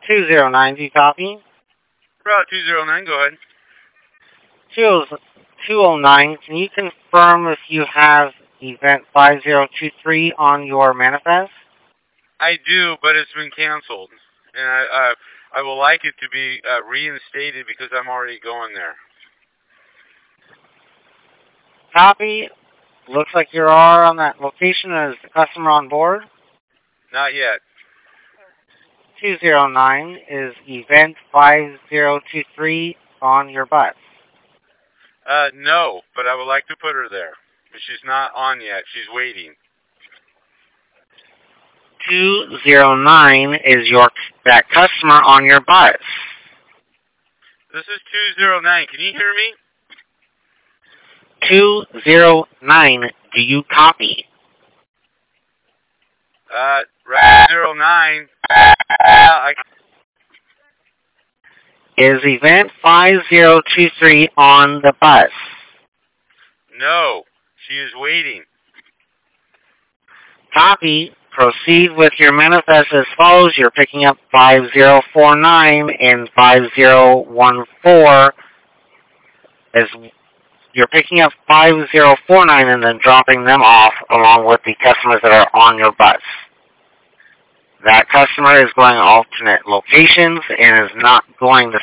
209, do you copy? Route 209, go ahead. 209, can you confirm if you have event 5023 on your manifest? I do, but it's been canceled. And I would like it to be reinstated because I'm already going there. Copy. Looks like you are on that location as the customer on board. Not yet. 209 is event 5023 on your bus. No, but I would like to put her there. But she's not on yet. She's waiting. 209 is that customer on your bus. This is 209. Can you hear me? 209, do you copy? Route 09. Is event 5023 on the bus? No, she is waiting. Copy. Proceed with your manifest as follows. You're picking up 5049 and 5014 you're picking up 5049 and then dropping them off along with the customers that are on your bus. That customer is going alternate locations and is not going the